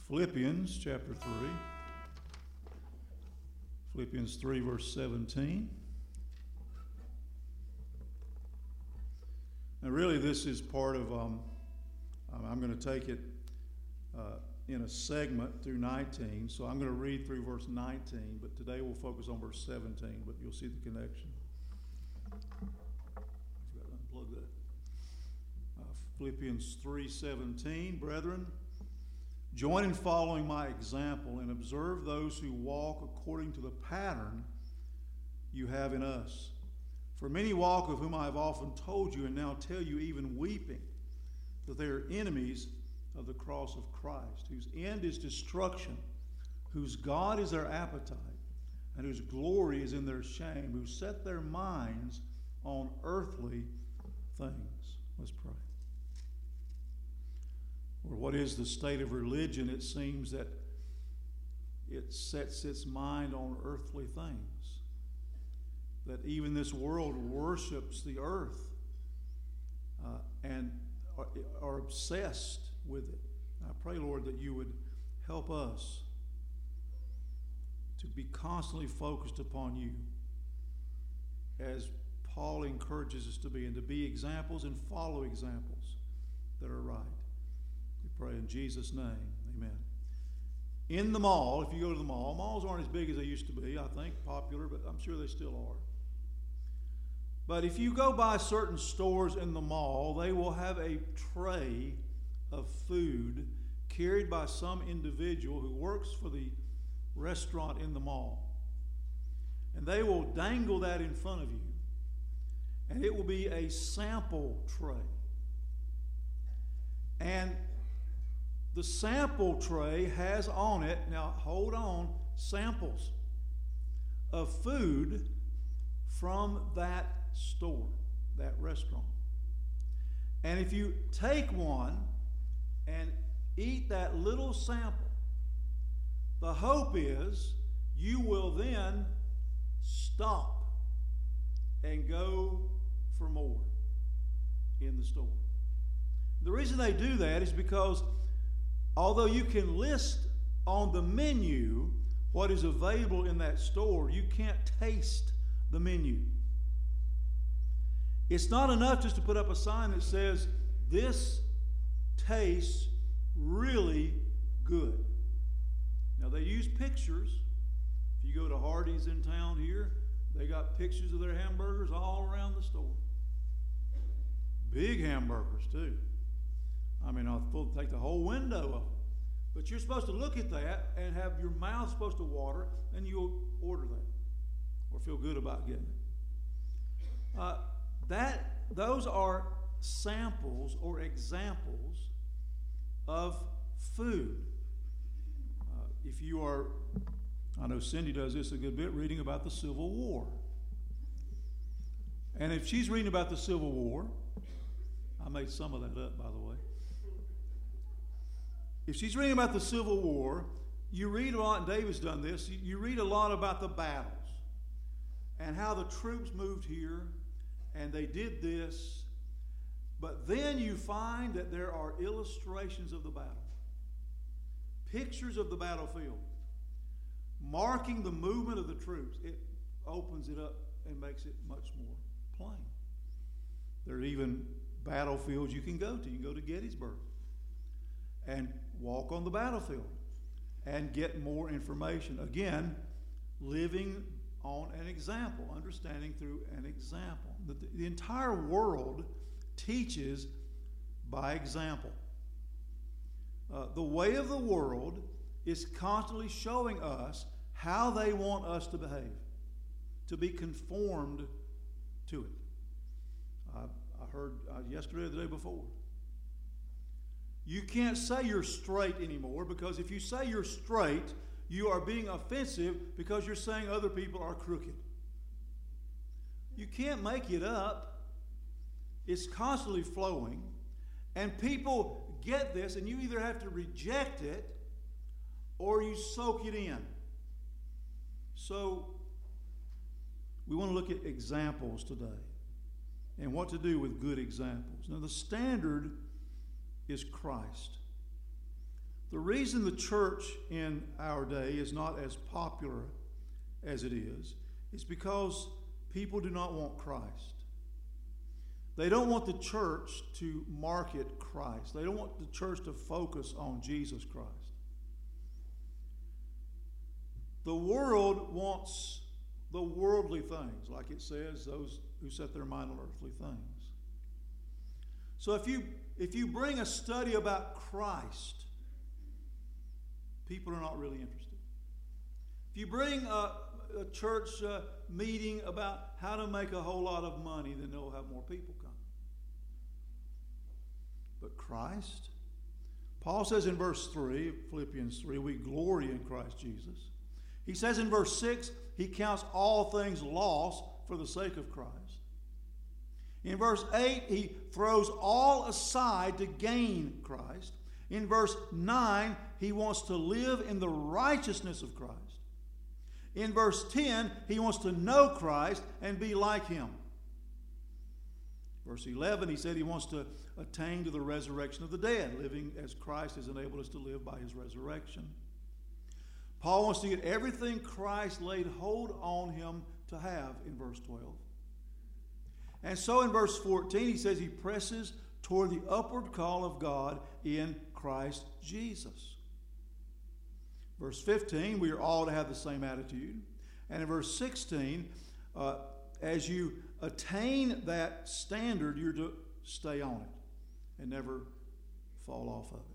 Philippians chapter 3. Philippians 3 verse 17. Now really this is part of, I'm going to take it in a segment through 19. So I'm going to read through verse 19, but today we'll focus on verse 17, but you'll see the connection. I've got to unplug that. Philippians 3:17, brethren, join in following my example and observe those who walk according to the pattern you have in us. For many walk, of whom I have often told you and now tell you even weeping, that they are enemies of the cross of Christ, whose end is destruction, whose God is their appetite, and whose glory is in their shame, who set their minds on earthly things. Let's pray. Or what is the state of religion? It seems that it sets its mind on earthly things. That even this world worships the earth and are obsessed with it. I pray, Lord, that you would help us to be constantly focused upon you as Paul encourages us to be, and to be examples and follow examples that are right. We pray in Jesus' name. Amen. In the mall, if you go to the mall, malls aren't as big as they used to be, I think, popular, but I'm sure they still are. But if you go by certain stores in the mall, they will have a tray of food carried by some individual who works for the restaurant in the mall. And they will dangle that in front of you. And it will be a sample tray. And the sample tray has on it, now hold on, samples of food from that store, that restaurant. And if you take one and eat that little sample, the hope is you will then stop and go for more in the store. The reason they do that is because although you can list on the menu what is available in that store, you can't taste the menu. It's not enough just to put up a sign that says, this tastes really good. Now they use pictures. If you go to Hardee's in town here, they got pictures of their hamburgers all around the store. Big hamburgers too. I mean, I'll take the whole window of them. But you're supposed to look at that and have your mouth supposed to water, and you'll order that or feel good about getting it. Those are samples or examples of food. If you are, I know Cindy does this a good bit, reading about the Civil War. And if she's reading about the Civil War, I made some of that up, by the way. If she's reading about the Civil War, you read a lot, and David's done this, you read a lot about the battles and how the troops moved here and they did this. But then you find that there are illustrations of the battle, pictures of the battlefield, marking the movement of the troops. It opens it up and makes it much more plain. There are even battlefields you can go to. You can go to Gettysburg and walk on the battlefield and get more information. Again, living on an example, understanding through an example. The entire world teaches by example. The way of the world is constantly showing us how they want us to behave, to be conformed to it. I heard yesterday or the day before, you can't say you're straight anymore, because if you say you're straight, you are being offensive because you're saying other people are crooked. You can't make it up. It's constantly flowing. And people get this, and you either have to reject it or you soak it in. So we want to look at examples today and what to do with good examples. Now the standard is Christ. The reason the church in our day is not as popular as it is because people do not want Christ. They don't want the church to market Christ. They don't want the church to focus on Jesus Christ. The world wants the worldly things, like it says, those who set their mind on earthly things. So if you bring a study about Christ, people are not really interested. If you bring a church meeting about how to make a whole lot of money, then they'll have more people come. But Christ, Paul says in verse 3, Philippians 3, we glory in Christ Jesus. He says in verse 6, he counts all things lost for the sake of Christ. In verse 8, he throws all aside to gain Christ. In verse 9, he wants to live in the righteousness of Christ. In verse 10, he wants to know Christ and be like him. Verse 11, he said he wants to attain to the resurrection of the dead, living as Christ has enabled us to live by his resurrection. Paul wants to get everything Christ laid hold on him to have in verse 12. And so in verse 14, he says he presses toward the upward call of God in Christ Jesus. Verse 15, we are all to have the same attitude. And in verse 16, as you attain that standard, you're to stay on it and never fall off of it.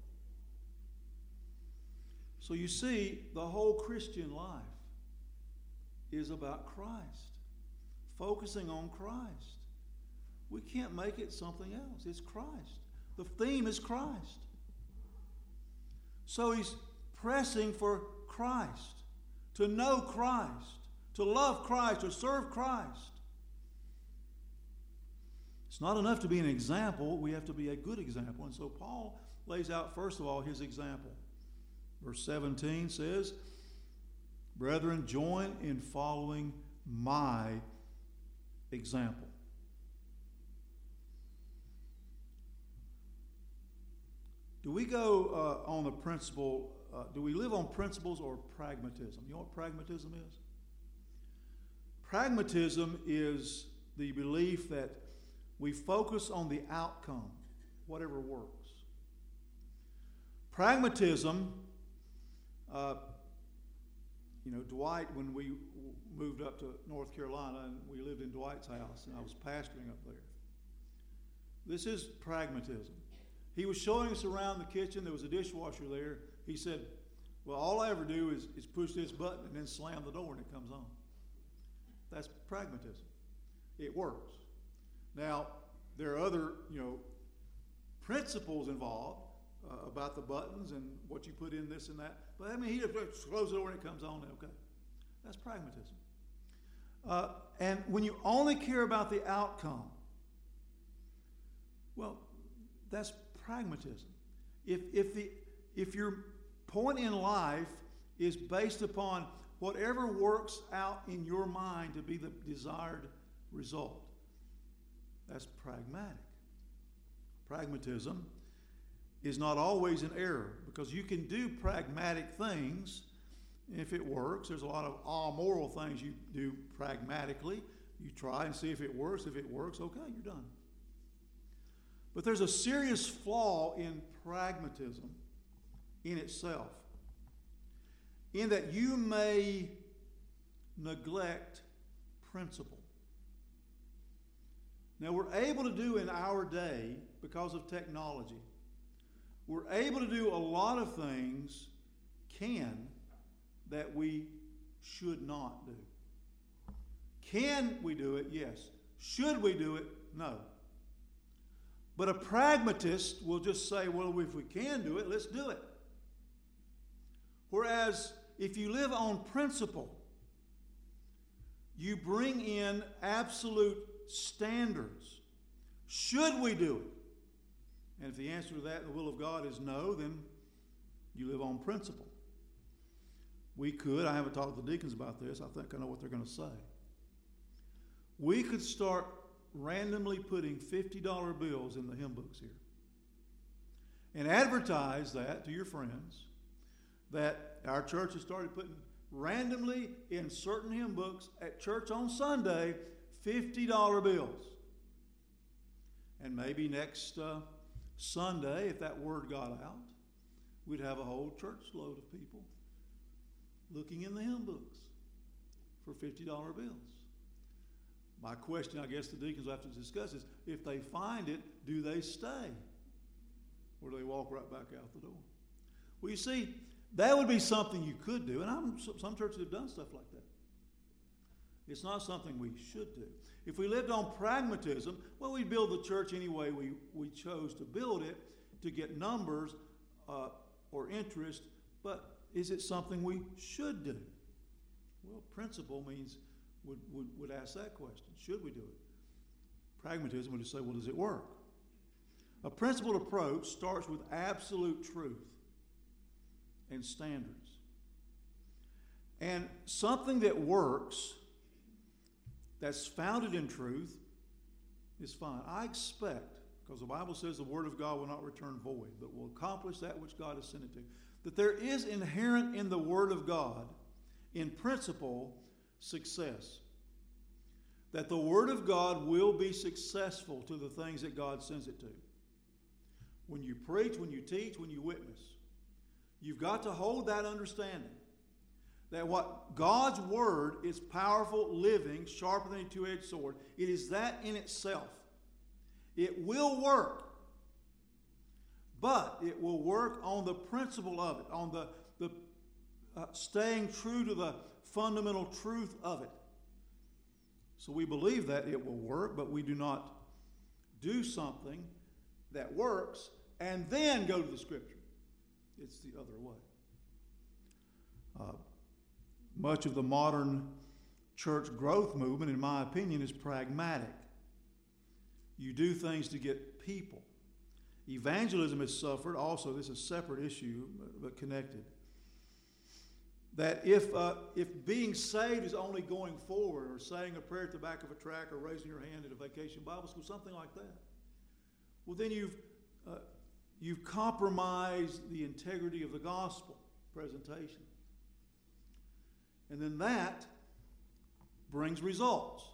So you see, the whole Christian life is about Christ, focusing on Christ. We can't make it something else. It's Christ. The theme is Christ. So he's pressing for Christ, to know Christ, to love Christ, to serve Christ. It's not enough to be an example. We have to be a good example. And so Paul lays out, first of all, his example. Verse 17 says, brethren, join in following my example. Do we go on the principle, do we live on principles or pragmatism? You know what pragmatism is? Pragmatism is the belief that we focus on the outcome, whatever works. Pragmatism, Dwight, when we moved up to North Carolina, and we lived in Dwight's house, and I was pastoring up there. This is pragmatism. He was showing us around the kitchen. There was a dishwasher there. He said, well, all I ever do is push this button and then slam the door and it comes on. That's pragmatism. It works. Now, there are other, principles involved about the buttons and what you put in this and that. But I mean, he just closes the door and it comes on. Okay. That's pragmatism. And when you only care about the outcome, well, that's pragmatism. If your point in life is based upon whatever works out in your mind to be the desired result, that's pragmatic. Pragmatism is not always an error, because you can do pragmatic things if it works. There's a lot of amoral things you do pragmatically. You try and see if it works. If it works, okay, you're done. But there's a serious flaw in pragmatism in itself, in that you may neglect principle. Now, we're able to do in our day, because of technology, we're able to do a lot of things, that we should not do. Can we do it? Yes. Should we do it? No. But a pragmatist will just say, well, if we can do it, let's do it. Whereas if you live on principle, you bring in absolute standards. Should we do it? And if the answer to that, the will of God, is no, then you live on principle. We could, I haven't talked to the deacons about this, I think I know what they're going to say. We could start randomly putting $50 bills in the hymn books here. and advertise that to your friends, that our church has started putting randomly in certain hymn books at church on Sunday, $50 bills. And maybe next Sunday, if that word got out, we'd have a whole church load of people looking in the hymn books for $50 bills. My question, I guess the deacons will have to discuss is, if they find it, do they stay? Or do they walk right back out the door? Well, you see, that would be something you could do, and some churches have done stuff like that. It's not something we should do. If we lived on pragmatism, well, we'd build the church any way we chose to build it to get numbers or interest, but is it something we should do? Well, principle means would ask that question. Should we do it? Pragmatism would just say, well, does it work? A principled approach starts with absolute truth and standards. And something that works, that's founded in truth, is fine. I expect, because the Bible says the Word of God will not return void, but will accomplish that which God has sent it to, that there is inherent in the Word of God, in principle, success. That the Word of God will be successful to the things that God sends it to. When you preach, when you teach, when you witness, you've got to hold that understanding that what God's Word is powerful, living, sharper than a two-edged sword. It is that in itself. It will work, but it will work on the principle of it, on the staying true to the fundamental truth of it. So we believe that it will work, but we do not do something that works and then go to the Scripture. It's the other way. Much of the modern church growth movement, in my opinion, is pragmatic. You do things to get people. Evangelism has suffered also. This is a separate issue, but connected. That if being saved is only going forward or saying a prayer at the back of a track or raising your hand at a vacation Bible school, something like that, well, then you've compromised the integrity of the gospel presentation. And then that brings results.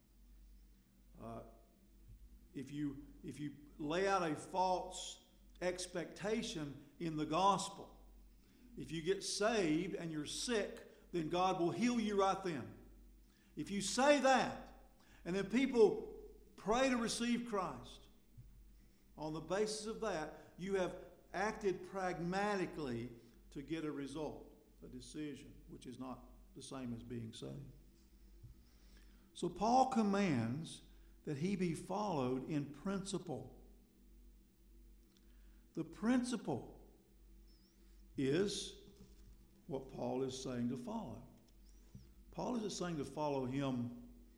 If you lay out a false expectation in the gospel, if you get saved and you're sick, then God will heal you right then. If you say that, and then people pray to receive Christ, on the basis of that, you have acted pragmatically to get a result, a decision, which is not the same as being saved. So Paul commands that he be followed in principle. The principle is what Paul is saying to follow. Paul isn't saying to follow him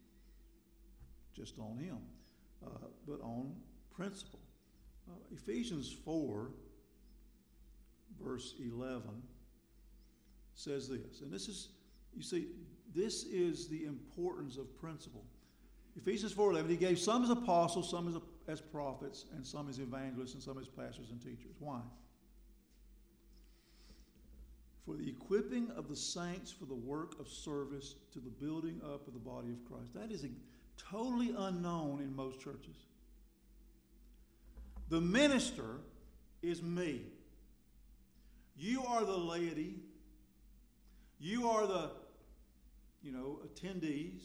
just on him, but on principle. Ephesians 4, verse 11, says this, and this is, you see, this is the importance of principle. Ephesians 4:11, he gave some as apostles, some as prophets, and some as evangelists, and some as pastors and teachers. Why? For the equipping of the saints for the work of service to the building up of the body of Christ. That is totally unknown in most churches. The minister is me. You are the laity. You are the, attendees.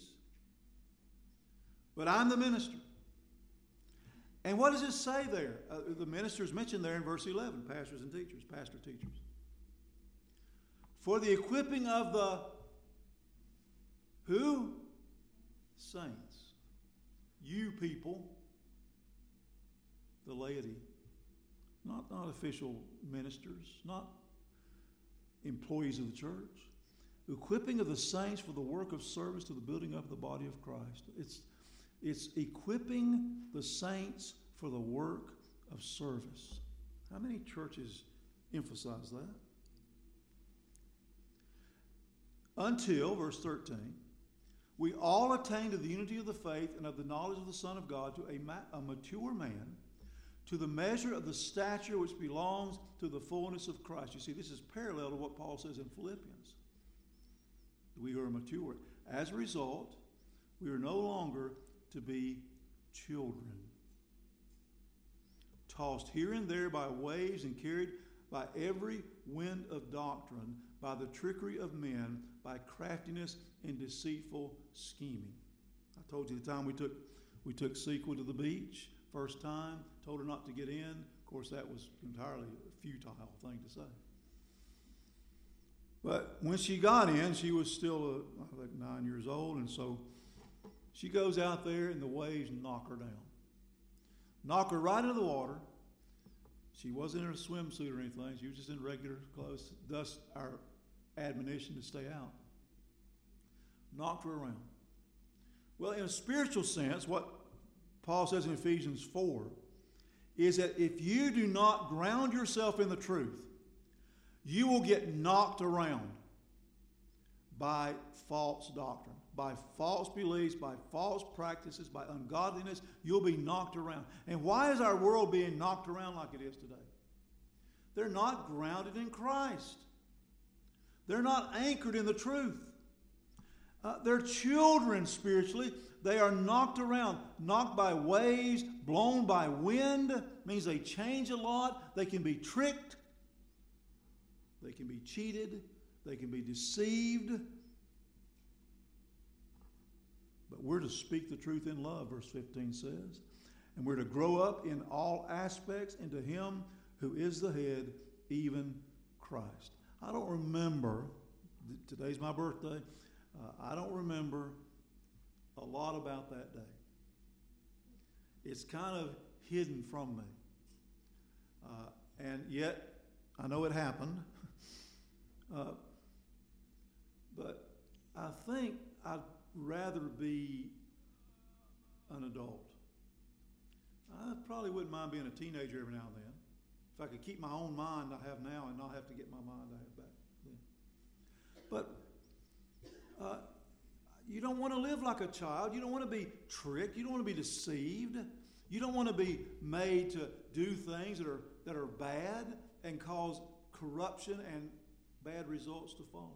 But I'm the minister. And what does it say there? The minister is mentioned there in verse 11, pastors and teachers, pastor-teachers. For the equipping of the who? Saints. You people, the laity. Not official ministers, not employees of the church. Equipping of the saints for the work of service to the building up of the body of Christ. It's equipping the saints for the work of service. How many churches emphasize that? Until, verse 13, we all attain to the unity of the faith and of the knowledge of the Son of God, to a mature man, to the measure of the stature which belongs to the fullness of Christ. You see, this is parallel to what Paul says in Philippians. We who are mature. As a result, we are no longer to be children, tossed here and there by waves and carried by every wind of doctrine, by the trickery of men, by craftiness and deceitful scheming. I told you the time we took Sequel to the beach, first time, told her not to get in. Of course, that was entirely a futile thing to say. But when she got in, she was still like 9 years old, and so she goes out there and the waves knock her down. Knock her right into the water. She wasn't in a swimsuit or anything. She was just in regular clothes. Thus, our admonition to stay out. Knocked her around. Well, in a spiritual sense, what Paul says in Ephesians 4 is that if you do not ground yourself in the truth, you will get knocked around by false doctrine, by false beliefs, by false practices, by ungodliness. You'll be knocked around. And why is our world being knocked around like it is today? They're not grounded in Christ. They're not anchored in the truth. They're children spiritually. They are knocked around, knocked by waves, blown by wind. Means they change a lot. They can be tricked. They can be cheated. They can be deceived. But we're to speak the truth in love, verse 15 says. And we're to grow up in all aspects into Him who is the head, even Christ. I don't remember, today's my birthday, I don't remember a lot about that day. It's kind of hidden from me. And yet, I know it happened. But I think I'd rather be an adult. I probably wouldn't mind being a teenager every now and then. If I could keep my own mind I have now and not have to get my mind I have back then. But you don't want to live like a child. You don't want to be tricked. You don't want to be deceived. You don't want to be made to do things that are bad and cause corruption and bad results to follow.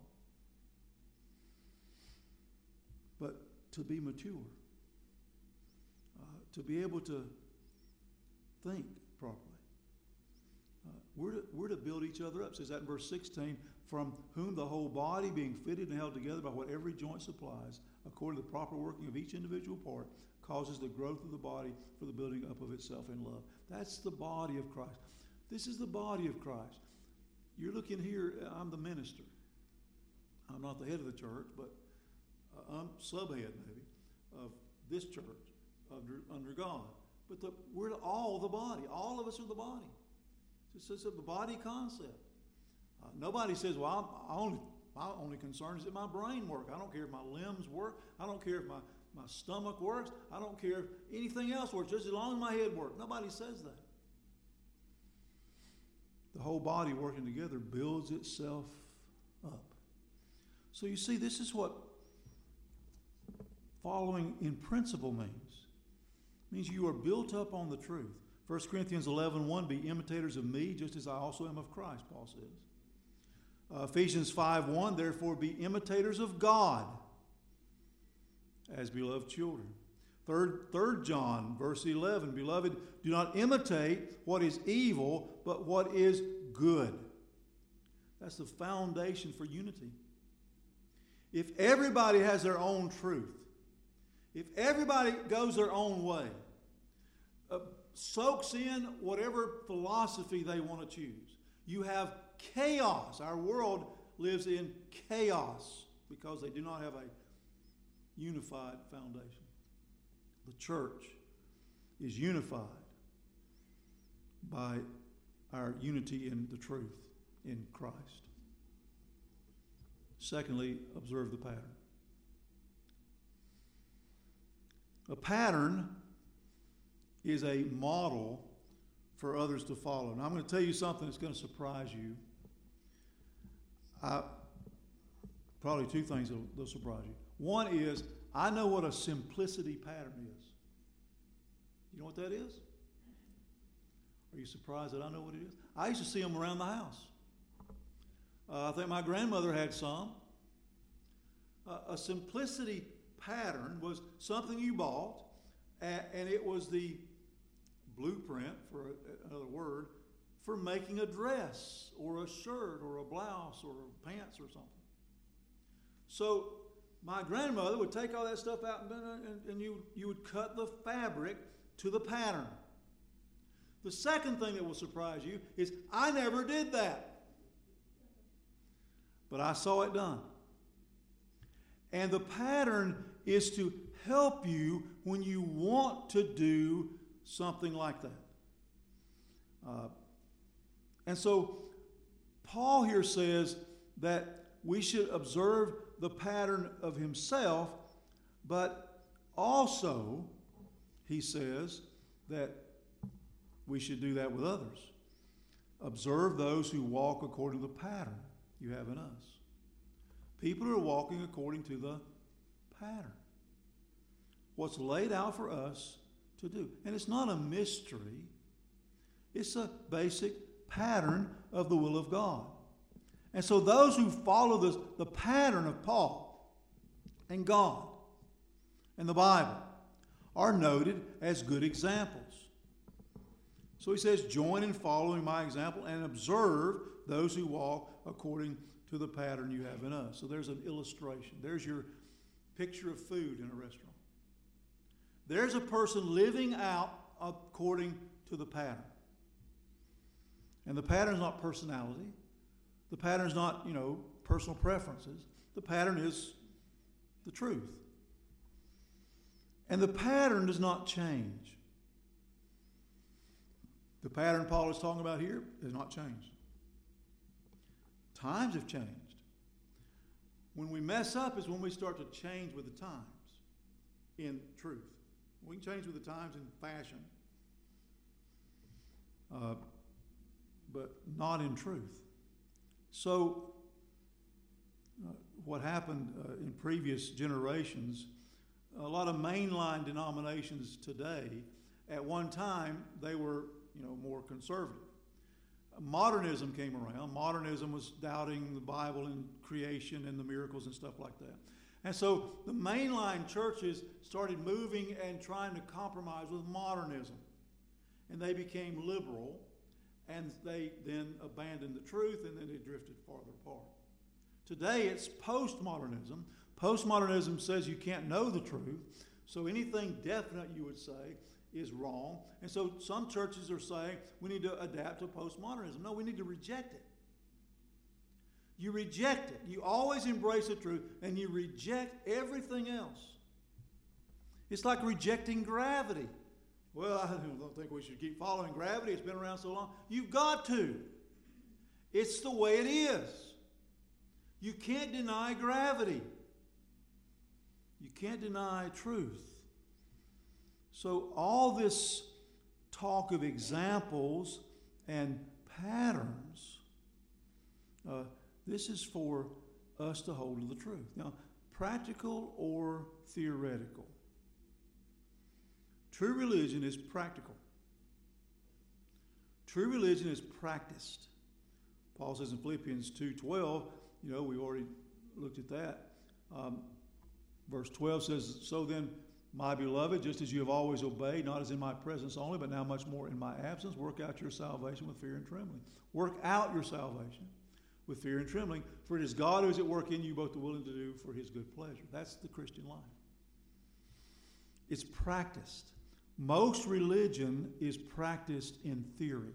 But to be mature, to be able to think properly. We're to build each other up. It says that in verse 16, from whom the whole body being fitted and held together by what every joint supplies, according to the proper working of each individual part, causes the growth of the body for the building up of itself in love. That's the body of Christ. This is the body of Christ. You're looking here, I'm the minister. I'm not the head of the church, but I'm subhead maybe of this church under God. But we're all the body. All of us are the body. It's just a body concept. Nobody says, well, my only concern is that my brain works. I don't care if my limbs work. I don't care if my stomach works. I don't care if anything else works, just as long as my head works. Nobody says that. The whole body working together builds itself up. So you see, this is what following in principle means. It means you are built up on the truth. 1 Corinthians 11:1, be imitators of me, just as I also am of Christ, Paul says. Ephesians 5:1, therefore be imitators of God as beloved children. 3 John, verse 11, beloved, do not imitate what is evil, but what is good. That's the foundation for unity. If everybody has their own truth, if everybody goes their own way, soaks in whatever philosophy they want to choose, you have chaos. Our world lives in chaos because they do not have a unified foundation. The church is unified by our unity in the truth in Christ. Secondly, observe the pattern. A pattern is a model for others to follow. Now, I'm going to tell you something that's going to surprise you. Probably two things that'll surprise you. One is, I know what a simplicity pattern is. You know what that is? Are you surprised that I know what it is? I used to see them around the house. I think my grandmother had some. A simplicity pattern was something you bought, and it was the blueprint, for another word, for making a dress or a shirt or a blouse or pants or something. So my grandmother would take all that stuff out and you would cut the fabric to the pattern. The second thing that will surprise you is I never did that. But I saw it done. And the pattern is to help you when you want to do something like that. And so Paul here says that we should observe the pattern of himself, but also he says that we should do that with others. Observe those who walk according to the pattern you have in us. People are walking according to the pattern. What's laid out for us to do. And it's not a mystery. It's a basic pattern of the will of God. And so those who follow the pattern of Paul and God and the Bible are noted as good examples. So he says, join in following my example and observe those who walk according to the pattern you have in us. So there's an illustration. There's your picture of food in a restaurant. There's a person living out according to the pattern. And the pattern is not personality. The pattern is not, personal preferences. The pattern is the truth. And the pattern does not change. The pattern Paul is talking about here has not changed. Times have changed. When we mess up is when we start to change with the times in truth. We can change with the times in fashion, but not in truth. So what happened in previous generations, a lot of mainline denominations today, at one time, they were more conservative. Modernism came around. Modernism was doubting the Bible and creation and the miracles and stuff like that. And so the mainline churches started moving and trying to compromise with modernism. And they became liberal, and they then abandoned the truth, and then they drifted farther apart. Today it's postmodernism. Postmodernism says you can't know the truth, so anything definite you would say is wrong. And so some churches are saying we need to adapt to postmodernism. No, we need to reject it. You reject it. You always embrace the truth, and you reject everything else. It's like rejecting gravity. Well, I don't think we should keep following gravity. It's been around so long. You've got to. It's the way it is. You can't deny gravity. You can't deny truth. So all this talk of examples and patterns, this is for us to hold to the truth. Now, practical or theoretical? True religion is practical. True religion is practiced. Paul says in Philippians 2:12, we already looked at that. Verse 12 says, so then, my beloved, just as you have always obeyed, not as in my presence only, but now much more in my absence, work out your salvation with fear and trembling. Work out your salvation with fear and trembling, for it is God who is at work in you, both to will and to do for his good pleasure. That's the Christian life. It's practiced. Most religion is practiced in theory.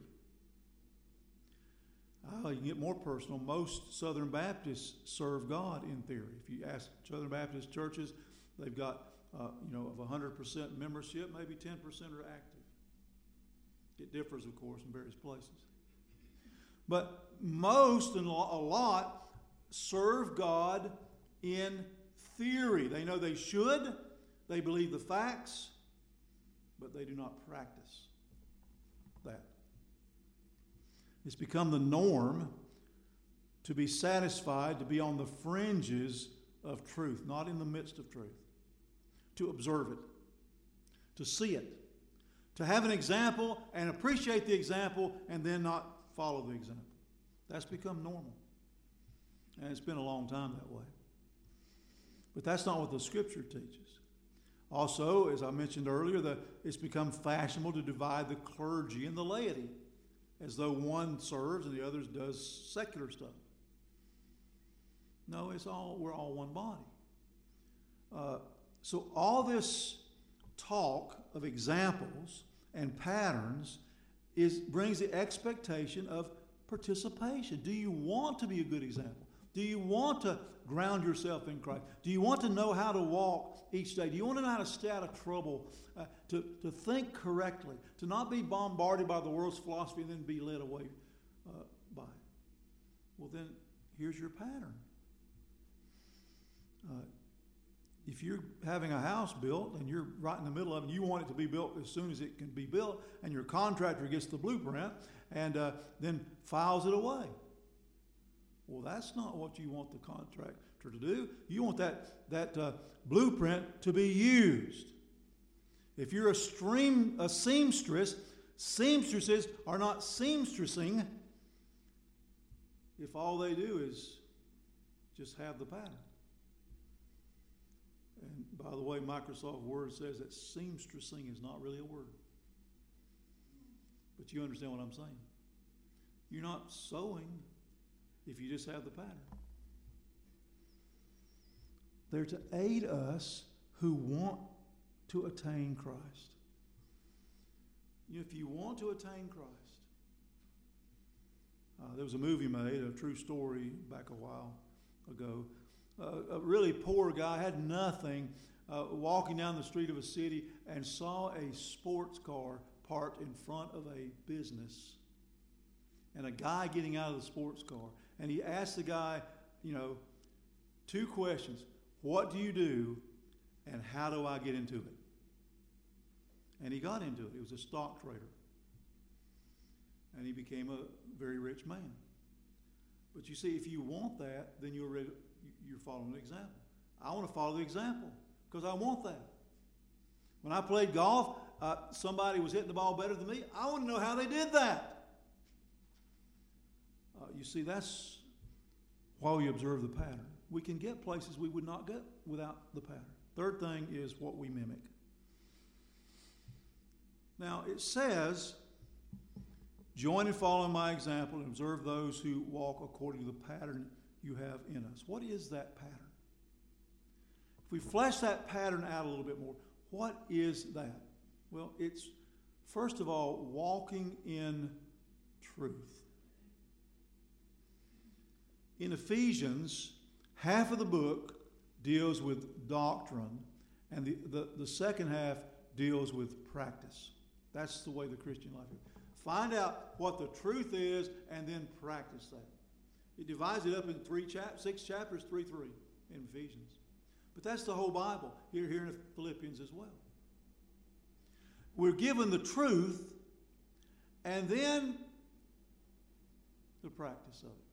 You can get more personal. Most Southern Baptists serve God in theory. If you ask Southern Baptist churches, they've got, of 100% membership, maybe 10% are active. It differs, of course, in various places. But most and a lot serve God in theory. They know they should. They believe the facts, but they do not practice that. It's become the norm to be satisfied, to be on the fringes of truth, not in the midst of truth. To observe it, to see it, To have an example and appreciate the example and then not follow the example. That's become normal. And it's been a long time that way. But that's not what the Scripture teaches. Also, as I mentioned earlier, it's become fashionable to divide the clergy and the laity, as though one serves and the other does secular stuff. No, we're all one body. So all this talk of examples and patterns brings the expectation of participation. Do you want to be a good example? Do you want to ground yourself in Christ? Do you want to know how to walk each day? Do you want to know how to stay out of trouble? To think correctly? To not be bombarded by the world's philosophy and then be led away by it? Well, then, here's your pattern. If you're having a house built and you're right in the middle of it, and you want it to be built as soon as it can be built, and your contractor gets the blueprint and then files it away. Well, that's not what you want the contractor to do. You want that blueprint to be used. If you're a seamstress, seamstresses are not seamstressing if all they do is just have the pattern. And by the way, Microsoft Word says that seamstressing is not really a word. But you understand what I'm saying. You're not sewing if you just have the pattern. They're to aid us who want to attain Christ. If you want to attain Christ, there was a movie made, a true story back a while ago. A really poor guy, had nothing, walking down the street of a city and saw a sports car parked in front of a business and a guy getting out of the sports car. And he asked the guy, two questions. What do you do and how do I get into it? And he got into it. He was a stock trader. And he became a very rich man. But you see, if you want that, then you're following the example. I want to follow the example because I want that. When I played golf, somebody was hitting the ball better than me. I want to know how they did that. You see, that's why we observe the pattern. We can get places we would not get without the pattern. Third thing is what we mimic. Now, it says, join and follow my example and observe those who walk according to the pattern you have in us. What is that pattern? If we flesh that pattern out a little bit more, what is that? Well, it's, first of all, walking in truth. In Ephesians, half of the book deals with doctrine, and the second half deals with practice. That's the way the Christian life is. Find out what the truth is, and then practice that. It divides it up in 6 chapters, 3 in Ephesians. But that's the whole Bible, here in Philippians as well. We're given the truth, and then the practice of it.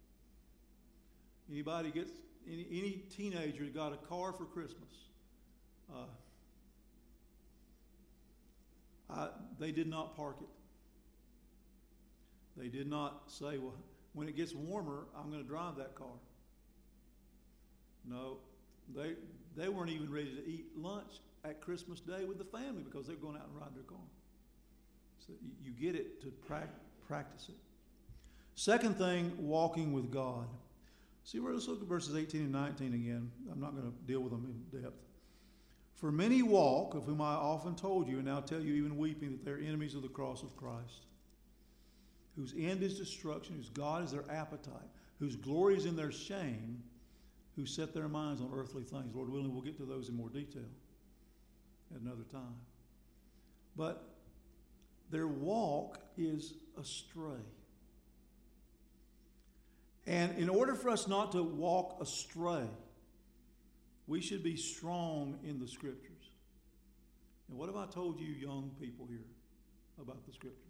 Any teenager got a car for Christmas. They did not park it. They did not say, well, when it gets warmer, I'm going to drive that car. No, they weren't even ready to eat lunch at Christmas Day with the family because they're going out and riding their car. So you get it to practice it. Second thing, walking with God. See, let's look at verses 18 and 19 again. I'm not going to deal with them in depth. For many walk, of whom I often told you, and now tell you even weeping, that they're enemies of the cross of Christ, whose end is destruction, whose God is their appetite, whose glory is in their shame, who set their minds on earthly things. Lord willing, we'll get to those in more detail at another time. But their walk is astray. And in order for us not to walk astray, we should be strong in the Scriptures. And what have I told you young people here about the Scriptures?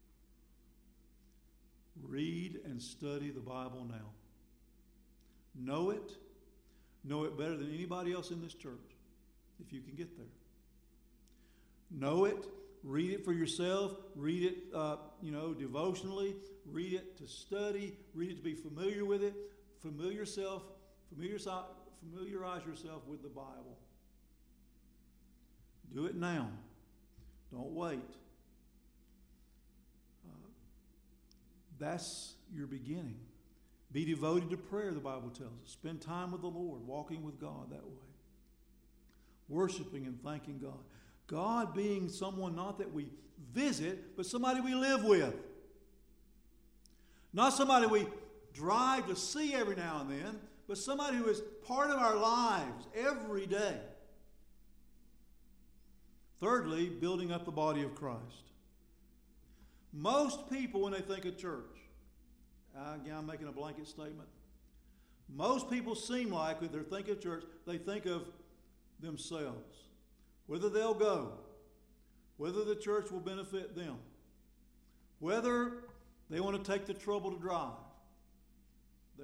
Read and study the Bible now. Know it better than anybody else in this church, if you can get there. Know it, read it for yourself, read it, devotionally, read it to study, read it to be familiar with it, familiarize yourself with the Bible. Do it now. Don't wait. That's your beginning. Be devoted to prayer, the Bible tells us. Spend time with the Lord, walking with God that way. Worshiping and thanking God. God being someone not that we visit, but somebody we live with. Not somebody we drive to see every now and then, but somebody who is part of our lives every day. Thirdly, building up the body of Christ. Most people, when they think of church, again, I'm making a blanket statement. Most people seem like, when they're thinking of church, they think of themselves. Whether they'll go, whether the church will benefit them, whether they want to take the trouble to drive. There.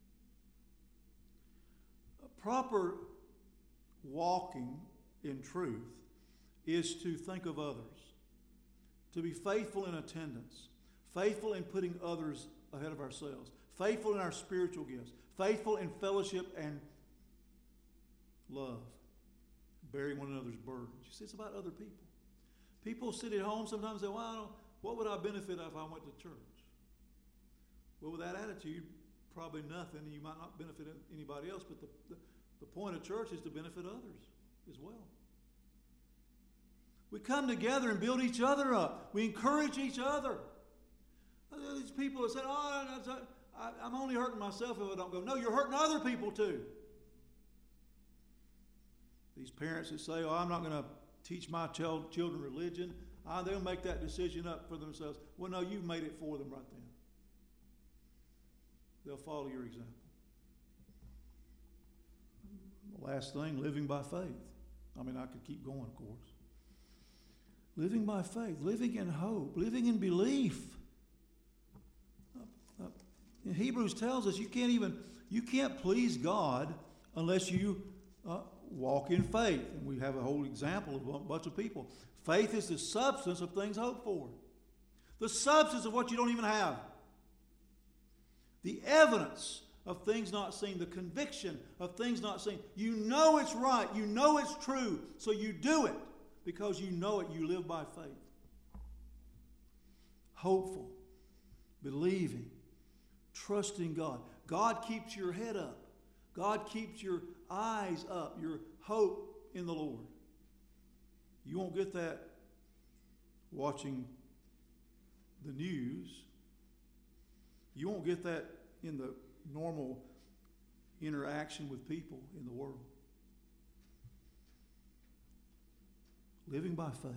A proper walking in truth is to think of others, to be faithful in attendance, faithful in putting others ahead of ourselves, faithful in our spiritual gifts, faithful in fellowship and love, bearing one another's burdens. You see, it's about other people. People sit at home sometimes and say, well, what would I benefit if I went to church? Well, with that attitude, probably nothing, and you might not benefit anybody else, but the point of church is to benefit others as well. We come together and build each other up. We encourage each other. These people that say, I'm only hurting myself if I don't go. No, you're hurting other people too. These parents that say, I'm not going to teach my children religion. They'll make that decision up for themselves. Well, no, you've made it for them right then. They'll follow your example. The last thing, living by faith. I could keep going, of course. Living by faith, living in hope, living in belief. Hebrews tells us you can't please God unless you walk in faith. And we have a whole example of a bunch of people. Faith is the substance of things hoped for. The substance of what you don't even have. The evidence of things not seen. The conviction of things not seen. You know it's right. You know it's true. So you do it because you know it. You live by faith. Hopeful. Believing. Trusting God. God keeps your head up. God keeps your eyes up. Your hope in the Lord. You won't get that watching the news. You won't get that in the normal interaction with people in the world. Living by faith.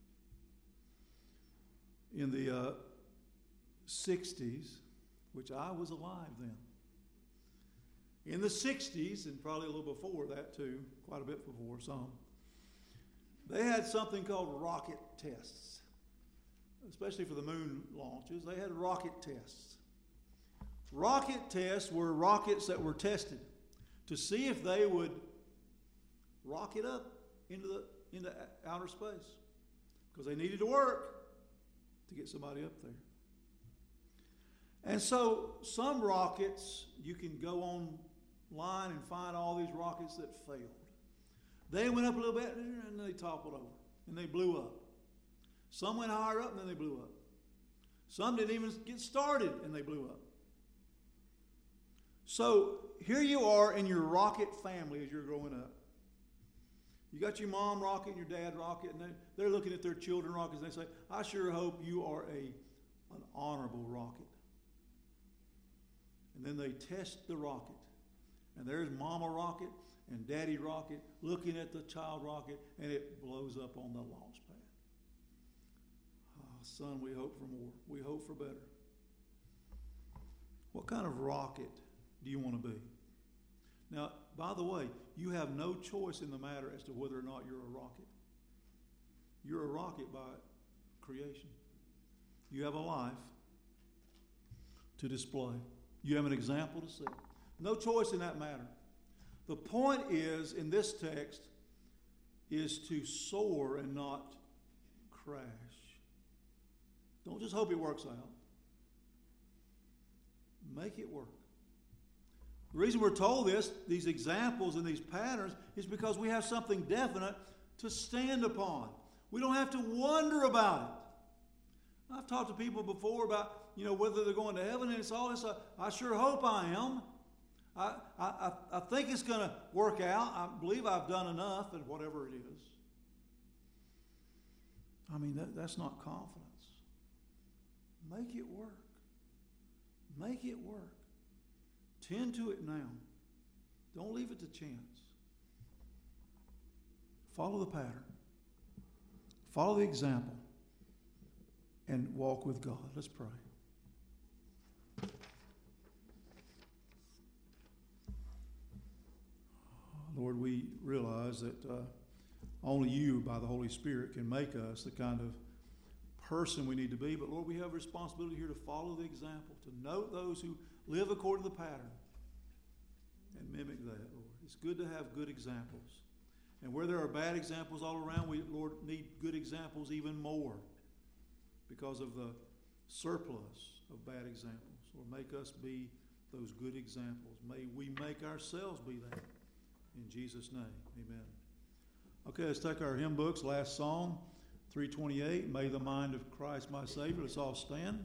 In the 60s, which I was alive then. In the 60s, and probably a little before that too, quite a bit before some, they had something called rocket tests. Especially for the moon launches, they had rocket tests. Rocket tests were rockets that were tested to see if they would rocket up into outer space, because they needed to work to get somebody up there. And so some rockets, you can go online and find all these rockets that failed. They went up a little bit and they toppled over and they blew up. Some went higher up and then they blew up. Some didn't even get started and they blew up. So here you are in your rocket family as you're growing up. You got your mom rocket and your dad rocket, and they're looking at their children rockets, and they say, I sure hope you are an honorable rocket. And then they test the rocket. And there's mama rocket and daddy rocket looking at the child rocket, and it blows up on the launch pad. Oh, son, we hope for more. We hope for better. What kind of rocket do you want to be? Now, by the way, you have no choice in the matter as to whether or not you're a rocket. You're a rocket by creation. You have a life to display. You have an example to set. No choice in that matter. The point is, in this text, is to soar and not crash. Don't just hope it works out. Make it work. The reason we're told this, these examples and these patterns, is because we have something definite to stand upon. We don't have to wonder about it. I've talked to people before about, whether they're going to heaven, and it's all this. I sure hope I am. I think it's going to work out. I believe I've done enough, and whatever it is. I mean, that's not confidence. Make it work. Make it work. Tend to it now. Don't leave it to chance. Follow the pattern. Follow the example. And walk with God. Let's pray. Lord, we realize that only you, by the Holy Spirit, can make us the kind of person we need to be. But Lord, we have a responsibility here to follow the example, to note those who live according to the pattern and mimic that, Lord. It's good to have good examples. And where there are bad examples all around, we, Lord, need good examples even more because of the surplus of bad examples. Lord, make us be those good examples. May we make ourselves be that. In Jesus' name, amen. Okay, let's take our hymn books. Last song, 328, May the Mind of Christ My Savior. Let's all stand.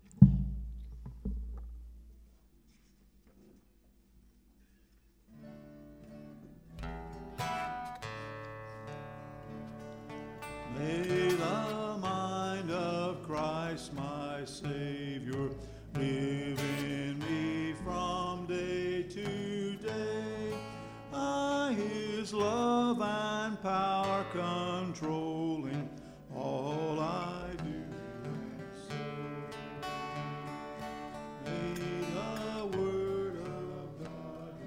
May the mind of Christ my Savior live in me from day to day. His love and power control